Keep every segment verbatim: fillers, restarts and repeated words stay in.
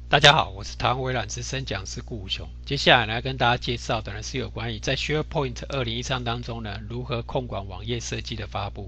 大家好，我是台湾微软资深讲师顾武雄。接下来来跟大家介绍的呢是有关于在 SharePoint 二零一三当中呢如何控管网页设计的发布。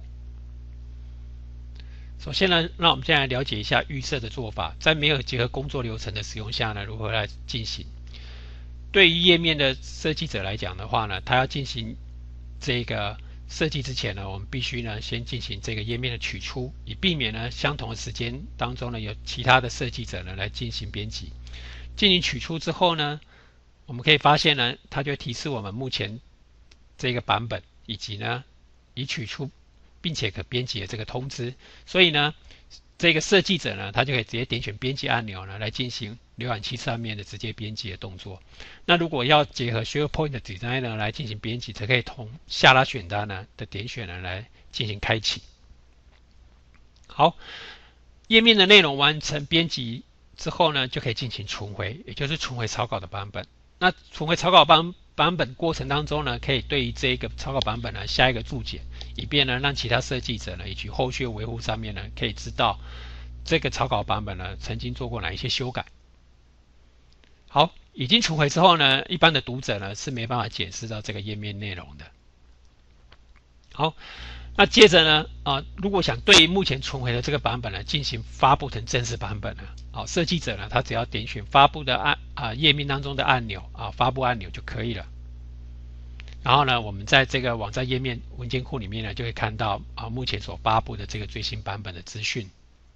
首先呢，让我们先来了解一下预设的做法，在没有结合工作流程的使用下呢，如何来进行。对于页面的设计者来讲的话呢，他要进行这个设计之前呢，我们必须呢先进行这个页面的取出，以避免呢相同的时间当中呢有其他的设计者呢来进行编辑。进行取出之后呢，我们可以发现呢，它就会提示我们目前这个版本以及呢已取出并且可编辑的这个通知。所以呢，这个设计者呢，他就可以直接点选编辑按钮呢来进行浏览器上面的直接编辑的动作。那如果要结合 SharePoint Designer 来进行编辑，则可以从下拉选单呢的点选呢来进行开启。好，页面的内容完成编辑之后呢，就可以进行存回，也就是存回草稿的版本。那存回草稿版版本过程当中呢，可以对于这个草稿版本呢下一个注解，以便呢让其他设计者呢以及后续维护上面呢可以知道这个草稿版本呢曾经做过哪一些修改。好，已经存回之后呢，一般的读者呢是没办法检视到这个页面内容的。好，那接着呢，啊，如果想对目前存回的这个版本呢进行发布成正式版本呢，啊，设计者呢他只要点选发布的按啊页面当中的按钮啊发布按钮就可以了。然后呢，我们在这个网站页面文件库里面呢，就会看到啊目前所发布的这个最新版本的资讯。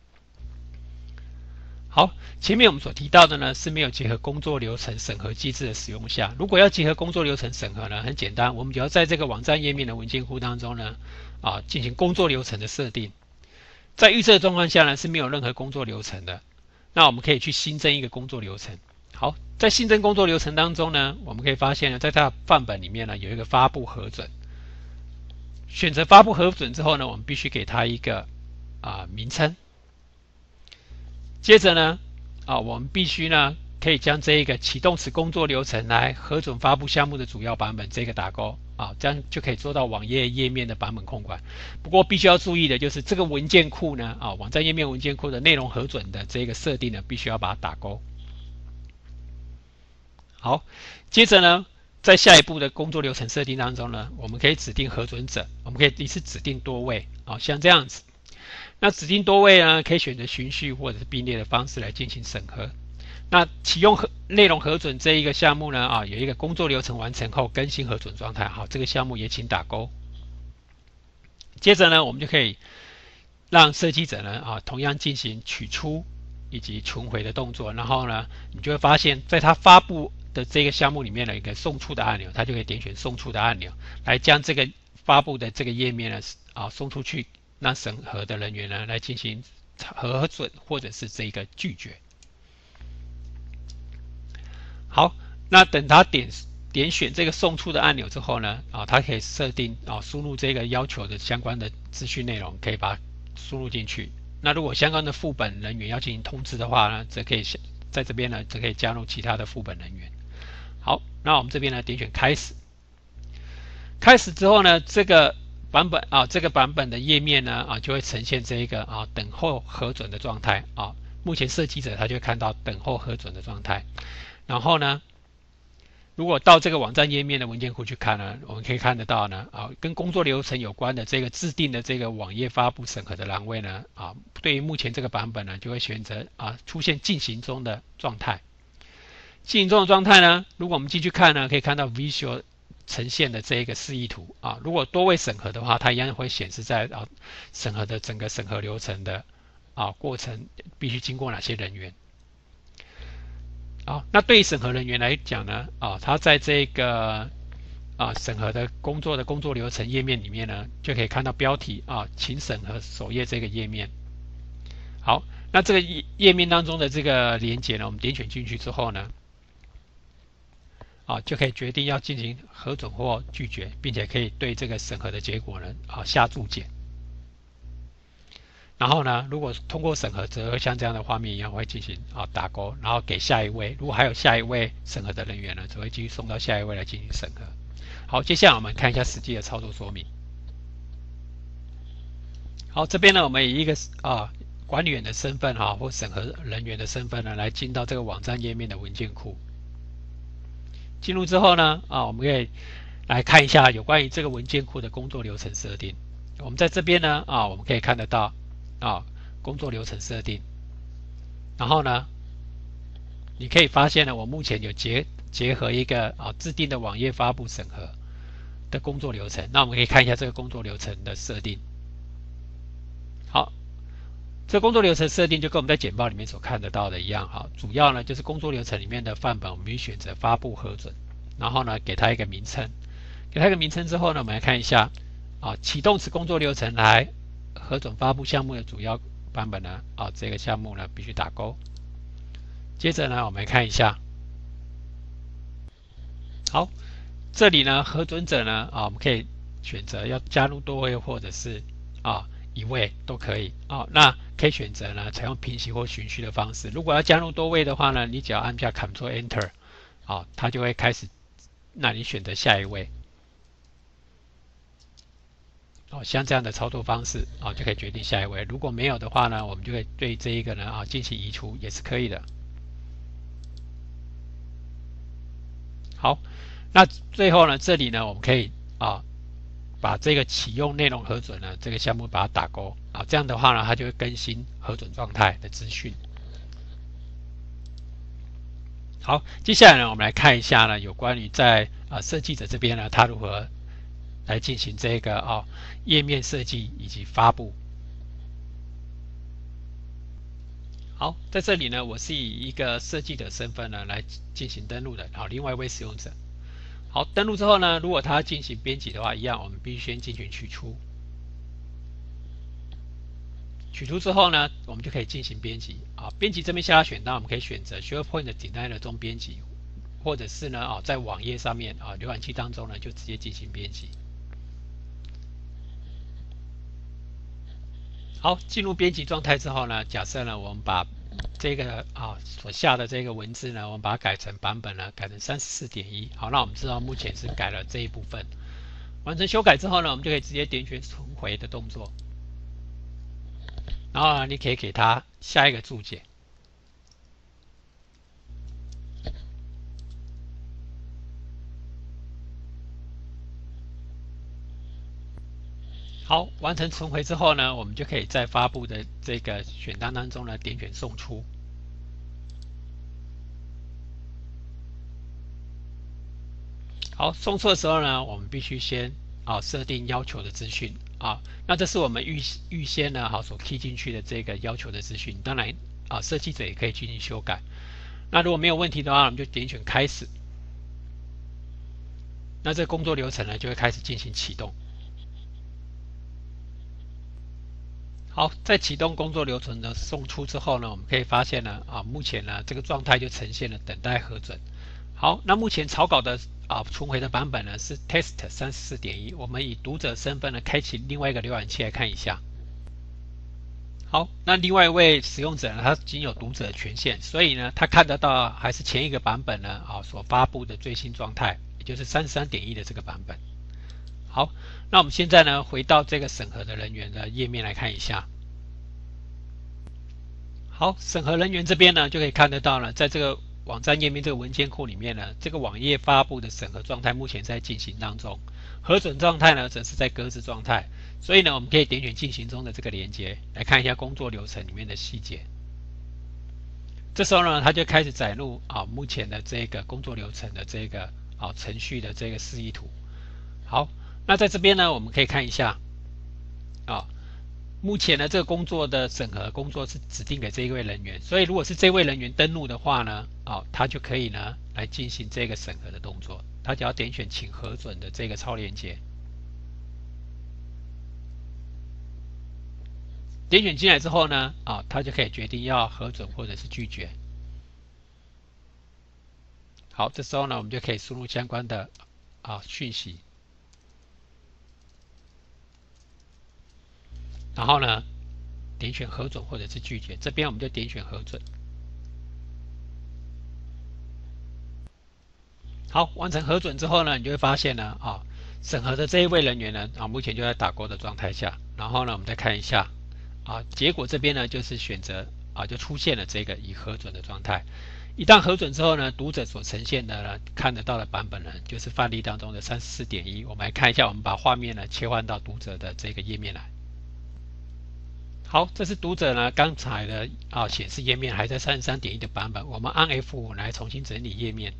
好，前面我们所提到的呢是没有结合工作流程审核机制的使用下，如果要结合工作流程审核呢，很简单，我们只要在这个网站页面的文件库当中呢，啊进行工作流程的设定。在预设的状况下呢是没有任何工作流程的，那我们可以去新增一个工作流程。好，在新增工作流程当中呢，我们可以发现呢，在它的范本里面呢有一个发布核准。选择发布核准之后呢，我们必须给它一个啊名称。接着呢，啊，我们必须呢可以将这一个启动此工作流程来核准发布项目的主要版本这个打勾啊，这样就可以做到网页页面的版本控管。不过必须要注意的就是这个文件库呢，啊，网站页面文件库的内容核准的这个设定呢，必须要把它打勾。好，接着呢，在下一步的工作流程设定当中呢，我们可以指定核准者，我们可以一次指定多位，啊，像这样子。那指定多位呢，可以选择循序或者是并列的方式来进行审核。那启用核内容核准这一个项目呢，啊，有一个工作流程完成后更新核准状态，好，这个项目也请打勾。接着呢，我们就可以让设计者呢，啊，同样进行取出以及存回的动作，然后呢，你就会发现，在它发布的这个项目里面的一个送出的按钮，它就可以点选送出的按钮，来将这个发布的这个页面呢，啊，送出去。让审核的人员呢来进行核准或者是这个拒绝。好，那等他点点选这个送出的按钮之后呢，啊，他可以设定啊输入这个要求的相关的资讯内容，可以把它输入进去。那如果相关的副本人员要进行通知的话呢，则可以在这边呢，则可以加入其他的副本人员。好，那我们这边呢点选开始。开始之后呢，这个版本啊，这个版本的页面呢啊，就会呈现这一个啊等候核准的状态啊。目前设计者他就会看到等候核准的状态。然后呢，如果到这个网站页面的文件库去看呢，我们可以看得到呢啊，跟工作流程有关的这个制定的这个网页发布审核的栏位呢啊，对于目前这个版本呢，就会选择啊出现进行中的状态。进行中的状态呢，如果我们进去看呢，可以看到 Visual呈现的这一个示意图啊，如果多位审核的话，它一样会显示在啊审核的整个审核流程的啊过程必须经过哪些人员。好，那对于审核人员来讲呢，啊，他在这个啊审核的工作的工作流程页面里面呢，就可以看到标题啊，请审核首页这个页面。好，那这个页面当中的这个连结呢，我们点选进去之后呢，啊，就可以决定要进行核准或拒绝，并且可以对这个审核的结果呢啊下注解。然后呢，如果通过审核，则像这样的画面一样会进行啊打勾，然后给下一位。如果还有下一位审核的人员呢，则会继续送到下一位来进行审核。好，接下来我们看一下实际的操作说明。好，这边呢，我们以一个啊管理员的身份哈，或审核人员的身份呢，来进到这个网站页面的文件库。进入之后呢，啊，我们可以来看一下有关于这个文件库的工作流程设定。我们在这边呢，啊，我们可以看得到啊，工作流程设定。然后呢，你可以发现呢，我目前有结结合一个啊自定的网页发布审核的工作流程。那我们可以看一下这个工作流程的设定。好，这工作流程设定就跟我们在简报里面所看得到的一样，哈，主要呢就是工作流程里面的范本，我们可以选择发布核准，然后呢给它一个名称，给它一个名称之后呢，我们来看一下啊，启动此工作流程来核准发布项目的主要版本呢，啊，这个项目呢必须打勾。接着呢，我们来看一下，好，这里呢核准者呢，啊，我们可以选择要加入多位或者是啊一位都可以啊，那可以选择呢采用平行或循序的方式。如果要加入多位的话呢，你只要按下 Ctrl Enter， 啊，它就会开始，那你选择下一位。哦，像这样的操作方式啊，就可以决定下一位。如果没有的话呢，我们就可以对这一个呢啊进行移除，也是可以的。好，那最后呢，这里呢我们可以啊把这个启用内容核准呢这个项目把它打勾啊，这样的话呢，它就会更新核准状态的资讯。好，接下来呢，我们来看一下呢有关于在啊设计者这边呢，他如何来进行这个啊页面设计以及发布。好，在这里呢，我是以一个设计者身份呢来进行登录的，好，另外一位使用者。好，登录之后呢，如果他进行编辑的话，一样，我们必须先进行取出。取出之后呢，我们就可以进行编辑啊。编辑这边下拉选单，我们可以选择 SharePoint Designer 中编辑，或者是呢啊在网页上面啊浏览器当中呢就直接进行编辑。好，进入编辑状态之后呢，假设呢我们把这个啊所下的这个文字呢，我们把它改成版本呢改成 三十四点一。好，那我们知道目前是改了这一部分。完成修改之后呢，我们就可以直接点选重回的动作。然后呢，你可以给它下一个注解。好，完成重回之后呢，我们就可以在发布的这个选单当中呢，点选送出。好，送出的时候呢，我们必须先啊设定要求的资讯啊，那这是我们预预先呢好所 key 进去的这个要求的资讯。当然啊，设计者也可以进行修改。那如果没有问题的话，我们就点选开始。那这个工作流程呢就会开始进行启动。好，在启动工作流程的送出之后呢，我们可以发现呢啊，目前呢这个状态就呈现了等待核准。好，那目前草稿的啊重回的版本呢是 test 三十四点一，我们以读者身份呢开启另外一个浏览器来看一下。好，那另外一位使用者呢，他仅有读者权限，所以呢他看得到还是前一个版本呢啊所发布的最新状态，也就是 三十三点一 的这个版本。好，那我们现在呢回到这个审核的人员的页面来看一下。好，审核人员这边呢就可以看得到呢，在这个网站页面这个文件库里面呢，这个网页发布的审核状态目前在进行当中，核准状态呢则是在搁置状态。所以呢，我们可以点选进行中的这个连接，来看一下工作流程里面的细节。这时候呢，它就开始载入啊目前的这个工作流程的这个啊程序的这个示意图。好，那在这边呢，我们可以看一下啊。目前呢，这个工作的审核工作是指定给这一位人员，所以如果是这位人员登录的话呢，哦，他就可以呢来进行这个审核的动作。他只要点选请核准的这个超链接，点选进来之后呢，啊，他就可以决定要核准或者是拒绝。好，这时候呢，我们就可以输入相关的啊讯息。然后呢，点选核准或者是拒绝，这边我们就点选核准。好，完成核准之后呢，你就会发现呢，啊，审核的这一位人员呢，啊，目前就在打勾的状态下。然后呢，我们再看一下， 啊，结果这边呢就是选择啊，就出现了这个已核准的状态。一旦核准之后呢，读者所呈现的呢看得到的版本呢，就是范例当中的 三十四点一。我们来看一下，我们把画面呢切换到读者的这个页面来。好，这是读者呢刚才的啊显示页面还在 三十三点一 的版本，我们按 F 五 来重新整理页面。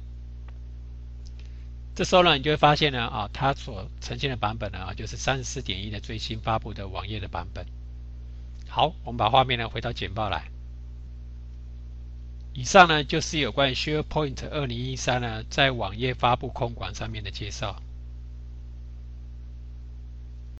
这时候呢，你就会发现呢啊，它所呈现的版本呢啊，就是 三十四点一 的最新发布的网页的版本。好，我们把画面呢回到简报来。以上呢就是有关于 SharePoint 二零一三呢在网页发布控管上面的介绍。